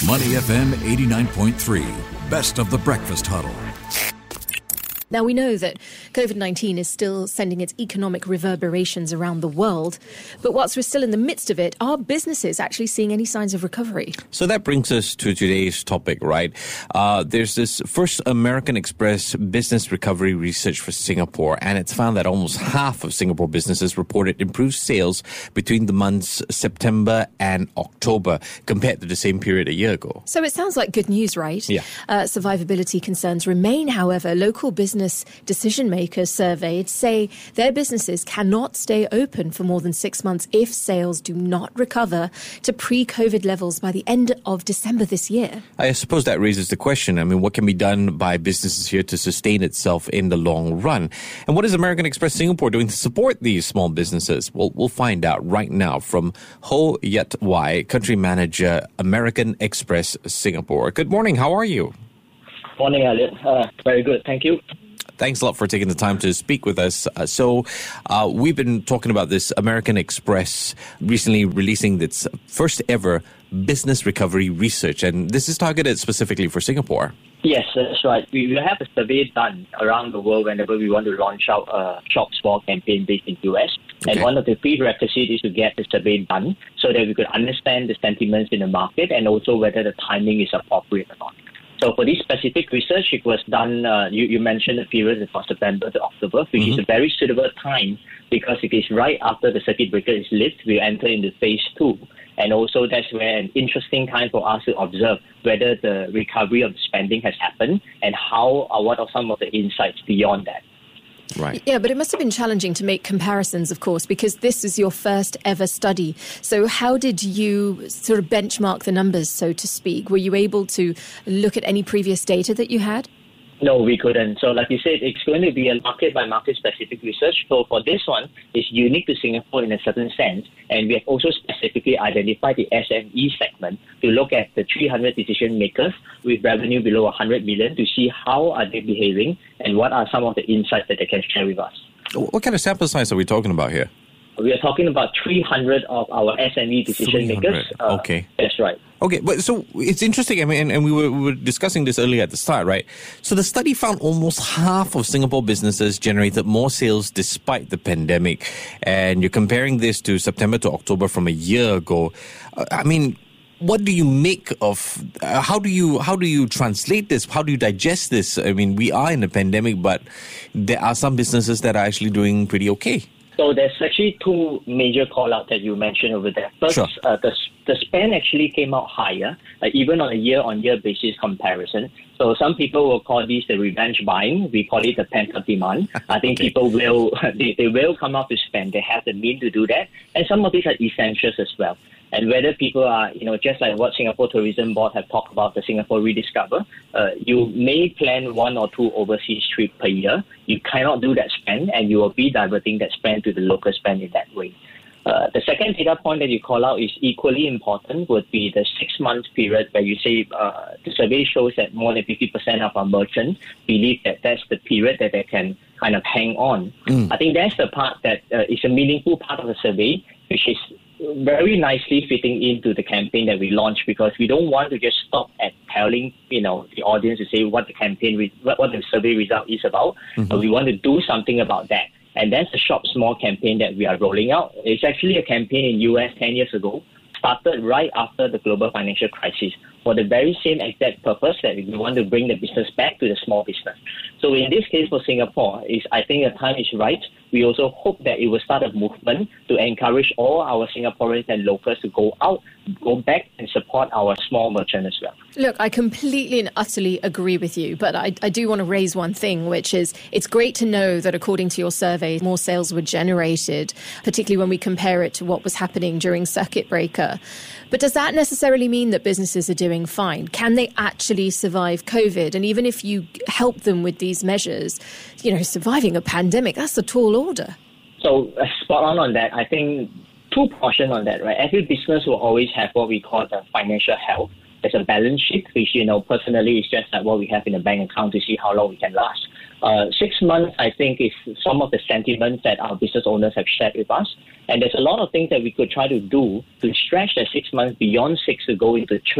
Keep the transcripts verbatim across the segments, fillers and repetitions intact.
Money F M eighty-nine point three, best of the breakfast huddle. Now, we know that COVID nineteen is still sending its economic reverberations around the world. But whilst we're still in the midst of it, are businesses actually seeing any signs of recovery? So that brings us to today's topic, right? Uh, there's this first American Express business recovery research for Singapore, and it's found that almost half of Singapore businesses reported improved sales between the months September and October compared to the same period a year ago. So it sounds like good news, right? Yeah. Uh, survivability concerns remain, however. Local business decision makers surveyed say their businesses cannot stay open for more than six months if sales do not recover to pre-COVID levels by the end of December this year. I suppose that raises the question, I mean, what can be done by businesses here to sustain itself in the long run? And what is American Express Singapore doing to support these small businesses? Well, we'll find out right now from Ho Yat Wai, Country Manager, American Express Singapore. Good morning, how are you? Morning, Elliot. Uh, very good, thank you. Thanks a lot for taking the time to speak with us. Uh, so uh, we've been talking about this American Express recently releasing its first ever business recovery research, and this is targeted specifically for Singapore. Yes, that's right. We will have a survey done around the world whenever we want to launch out a Shop Small campaign based in the U S. Okay. And one of the prerequisites is to get the survey done so that we could understand the sentiments in the market and also whether the timing is appropriate or not. So for this specific research, it was done, uh, you, you mentioned the period from September to October, which mm-hmm. is a very suitable time because it is right after the circuit breaker is lifted, we enter into phase two. And also that's where an interesting time for us to observe whether the recovery of spending has happened and how or what are some of the insights beyond that. Right. Yeah, but it must have been challenging to make comparisons, of course, because this is your first ever study. So how did you sort of benchmark the numbers, so to speak? Were you able to look at any previous data that you had? No, we couldn't. So like you said, it's going to be a market-by-market specific research. So for this one, it's unique to Singapore in a certain sense. And we have also specifically identified the S M E segment to look at the three hundred decision makers with revenue below one hundred million to see how are they behaving and what are some of the insights that they can share with us. What kind of sample size are we talking about here? We are talking about three hundred of our S M E decision makers. Uh, okay. That's right. Okay, but so it's interesting, I mean, and, and we, were, we were discussing this earlier at the start, right? So the study found almost half of Singapore businesses generated more sales despite the pandemic. And you're comparing this to September to October from a year ago. Uh, I mean, what do you make of, uh, how do you how do you translate this? How do you digest this? I mean, we are in a pandemic, but there are some businesses that are actually doing pretty okay. So there's actually two major call-outs that you mentioned over there. First, sure. uh, the, the spend actually came out higher, uh, even on a year-on-year basis comparison. So some people will call this the revenge buying. We call it the pent-up demand. I think okay. people will, they, they will come out to spend. They have the means to do that. And some of these are essentials as well. And whether people are, you know, just like what Singapore Tourism Board have talked about, the Singapore Rediscover, uh, you may plan one or two overseas trips per year. You cannot do that spend, and you will be diverting that spend to the local spend in that way. Uh, the second data point that you call out is equally important would be the six-month period where you say uh, the survey shows that more than fifty percent of our merchants believe that that's the period that they can kind of hang on. Mm. I think that's the part that uh, is a meaningful part of the survey, which is very nicely fitting into the campaign that we launched because we don't want to just stop at telling, you know, the audience to say what the campaign, re- what, what the survey result is about. Mm-hmm. But we want to do something about that. And that's the Shop Small campaign that we are rolling out. It's actually a campaign in U S ten years ago, started right after the global financial crisis for the very same exact purpose that we want to bring the business back to the small business. So in this case for Singapore, is I think the time is right. We also hope that it will start a movement to encourage all our Singaporeans and locals to go out, go back and support our small merchant as well. Look, I completely and utterly agree with you, but I, I do want to raise one thing, which is it's great to know that according to your survey, more sales were generated, particularly when we compare it to what was happening during circuit breaker. But does that necessarily mean that businesses are doing fine? Can they actually survive COVID? And even if you help them with these measures, you know, surviving a pandemic, that's a tall order. So uh, spot on on that. I think two portions on that, right? Every business will always have what we call the financial health. There's a balance sheet, which, you know, personally is just like what we have in a bank account to see how long we can last. Uh, six months, I think, is some of the sentiments that our business owners have shared with us. And there's a lot of things that we could try to do to stretch the six months beyond six to go into twelve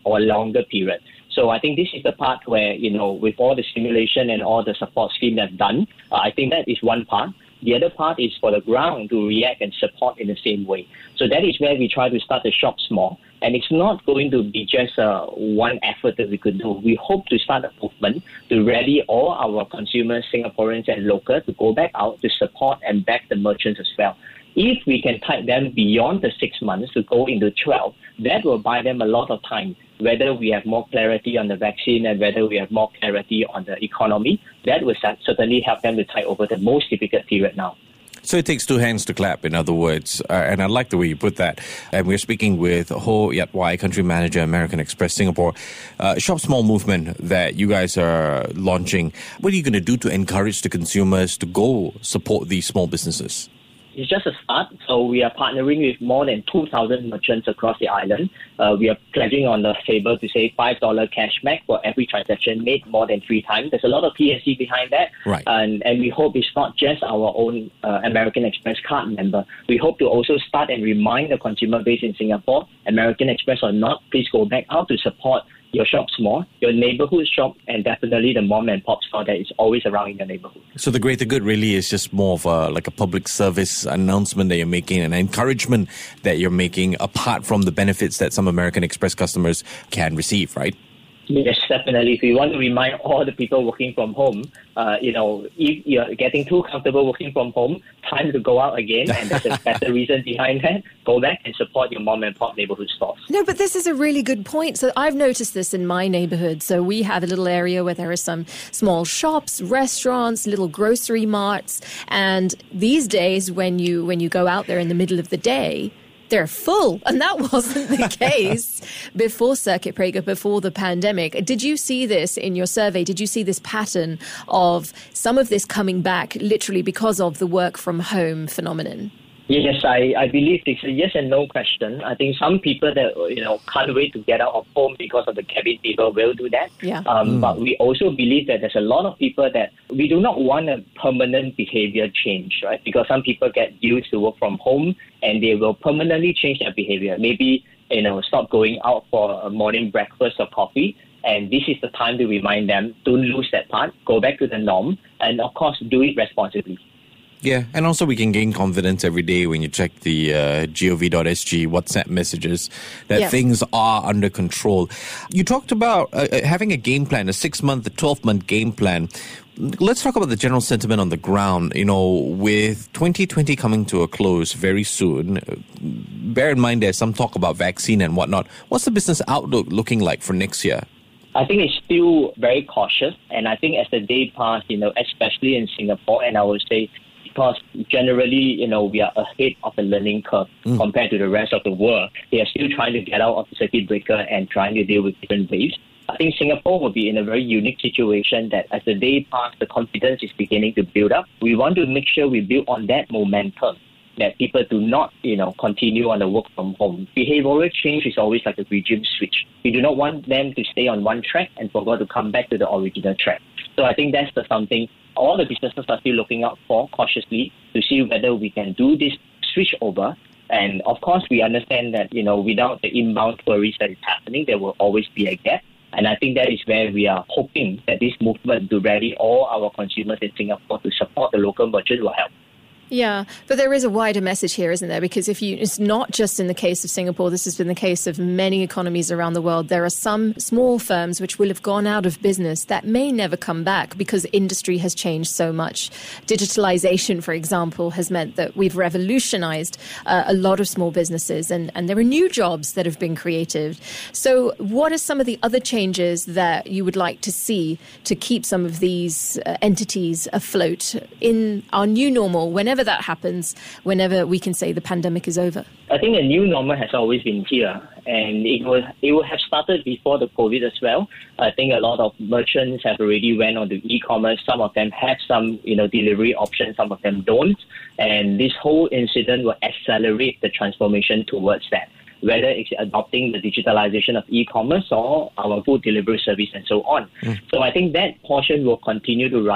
or a longer period. So I think this is the part where, you know, with all the stimulation and all the support scheme that's done, uh, I think that is one part. The other part is for the ground to react and support in the same way. So that is where we try to start the shop small. And it's not going to be just uh, one effort that we could do. We hope to start a movement to rally all our consumers, Singaporeans and local, to go back out to support and back the merchants as well. If we can tie them beyond the six months to go into twelve, that will buy them a lot of time. Whether we have more clarity on the vaccine and whether we have more clarity on the economy, that will certainly help them to tide over the most difficult period now. So it takes two hands to clap, in other words. Uh, and I like the way you put that. And we're speaking with Ho Yat Wai, Country Manager, American Express Singapore. Uh, Shop Small movement that you guys are launching. What are you going to do to encourage the consumers to go support these small businesses? It's just a start. So we are partnering with more than two thousand merchants across the island. Uh, we are pledging on the table to say five dollars cashback for every transaction made more than three times. There's a lot of P S C behind that. Right. And, and we hope it's not just our own uh, American Express card member. We hope to also start and remind the consumer base in Singapore, American Express or not, please go back out to support your shop small, your neighborhood shop, and definitely the mom and pop store that is always around in your neighborhood. So the greater good really is just more of a, like a public service announcement that you're making, an encouragement that you're making, apart from the benefits that some American Express customers can receive, right? Yes, definitely. If we want to remind all the people working from home, uh, you know, if you're getting too comfortable working from home, time to go out again, and there's a better reason behind that. Go back and support your mom and pop neighborhood stores. No, but this is a really good point. So I've noticed this in my neighborhood. So we have a little area where there are some small shops, restaurants, little grocery marts, and these days when you when you go out there in the middle of the day, they're full. And that wasn't the case before Circuit Breaker, before the pandemic. Did you see this in your survey? Did you see this pattern of some of this coming back literally because of the work from home phenomenon? Yes, I, I believe it's a yes and no question. I think some people that, you know, can't wait to get out of home because of the cabin fever will do that. Yeah. Um, Mm. But we also believe that there's a lot of people that we do not want a permanent behavior change, right? Because some people get used to work from home and they will permanently change their behavior. Maybe, you know, stop going out for a morning breakfast or coffee. And this is the time to remind them, don't lose that part, go back to the norm, and of course, do it responsibly. Yeah, and also we can gain confidence every day when you check the uh, gov dot s g WhatsApp messages that Yeah. things are under control. You talked about uh, uh, having a game plan, a six-month, a twelve-month game plan. Let's talk about the general sentiment on the ground. You know, with twenty twenty coming to a close very soon, uh, bear in mind there's some talk about vaccine and whatnot. What's the business outlook looking like for next year? I think it's still very cautious. And I think as the day pass, you know, especially in Singapore, and I would say because generally, you know, we are ahead of the learning curve mm. compared to the rest of the world. They are still trying to get out of the circuit breaker and trying to deal with different waves. I think Singapore will be in a very unique situation that as the day pass, the confidence is beginning to build up. We want to make sure we build on that momentum, that people do not, you know, continue on the work from home. Behavioral change is always like a regime switch. We do not want them to stay on one track and forget to come back to the original track. So I think that's the something all the businesses are still looking out for cautiously to see whether we can do this switch over. And of course, we understand that, you know, without the inbound tourists that is happening, there will always be a gap. And I think that is where we are hoping that this movement to rally all our consumers in Singapore to support the local merchants will help. Yeah, but there is a wider message here, isn't there? Because if you, it's not just in the case of Singapore, this has been the case of many economies around the world. There are some small firms which will have gone out of business that may never come back because industry has changed so much. Digitalization, for example, has meant that we've revolutionized uh, a lot of small businesses and, and there are new jobs that have been created. So what are some of the other changes that you would like to see to keep some of these uh, entities afloat in our new normal, whenever that happens, whenever we can say the pandemic is over? I think a new normal has always been here, and it will it will have started before the COVID as well. I think a lot of merchants have already went on to e-commerce. Some of them have some, you know, delivery options, some of them don't. And this whole incident will accelerate the transformation towards that, whether it's adopting the digitalization of e-commerce or our food delivery service and so on. Mm. So I think that portion will continue to run.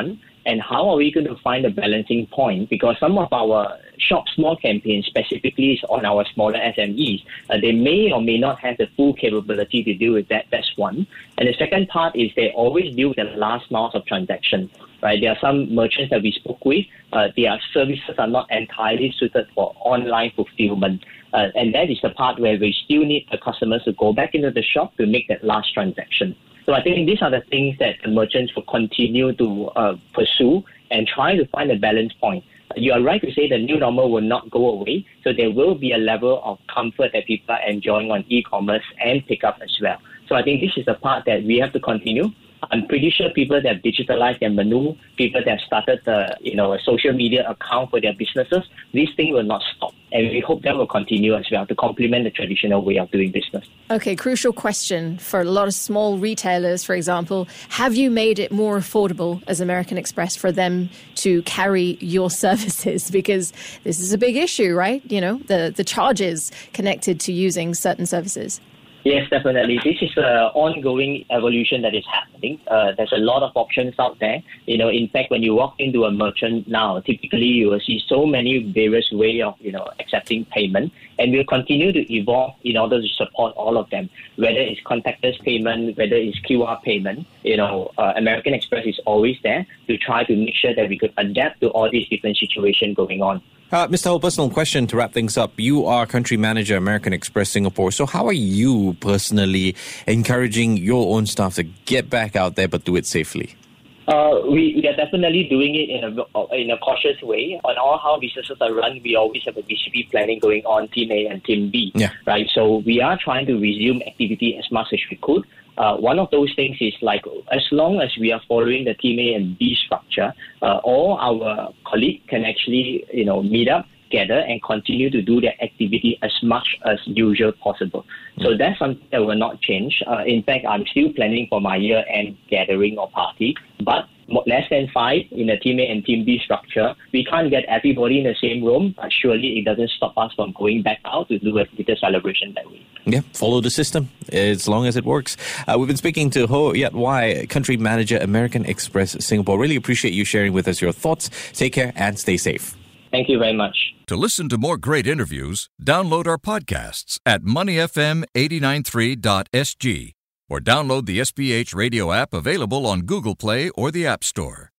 And how are we going to find a balancing point? Because some of our shop small campaigns specifically is on our smaller S M Es. Uh, they may or may not have the full capability to deal with that. That's one. And the second part is they always deal with the last miles of transaction. Right? There are some merchants that we spoke with. Uh, their services are not entirely suited for online fulfillment. Uh, and that is the part where we still need the customers to go back into the shop to make that last transaction. So I think these are the things that the merchants will continue to uh, pursue and try to find a balance point. You are right to say the new normal will not go away. So there will be a level of comfort that people are enjoying on e-commerce and pickup as well. So I think this is the part that we have to continue. I'm pretty sure people that have digitalized their menu, people that have started the, you know, a social media account for their businesses, this thing will not stop. And we hope that will continue as well to complement the traditional way of doing business. Okay, crucial question for a lot of small retailers, for example. Have you made it more affordable as American Express for them to carry your services? Because this is a big issue, right? You know, the, the charges connected to using certain services. Yes, definitely. This is an ongoing evolution that is happening. Uh, there's a lot of options out there. You know, in fact, when you walk into a merchant now, typically you will see so many various ways of, you know, accepting payment, and we'll continue to evolve in order to support all of them. Whether it's contactless payment, whether it's Q R payment, you know, uh, American Express is always there to try to make sure that we could adapt to all these different situations going on. Uh, Mister Ho, personal question to wrap things up. You are country manager, American Express Singapore. So how are you personally encouraging your own staff to get back out there but do it safely? Uh, we, we are definitely doing it in a in a cautious way. On all how businesses are run, we always have a B C P planning going on, Team A and Team B. Yeah. Right. So we are trying to resume activity as much as we could. Uh, one of those things is like, as long as we are following the Team A and B structure, uh, all our colleagues can actually, you know, meet up, gather, and continue to do their activity as much as usual possible. Mm. So that's something that will not change. Uh, in fact, I'm still planning for my year-end gathering or party, but less than five in a Team A and Team B structure. We can't get everybody in the same room, but surely it doesn't stop us from going back out to do a little celebration that way. Yeah, follow the system as long as it works. Uh, we've been speaking to Ho Yat Wai, Country Manager, American Express Singapore. Really appreciate you sharing with us your thoughts. Take care and stay safe. Thank you very much. To listen to more great interviews, download our podcasts at money f m eight nine three dot s g or download the S P H radio app available on Google Play or the App Store.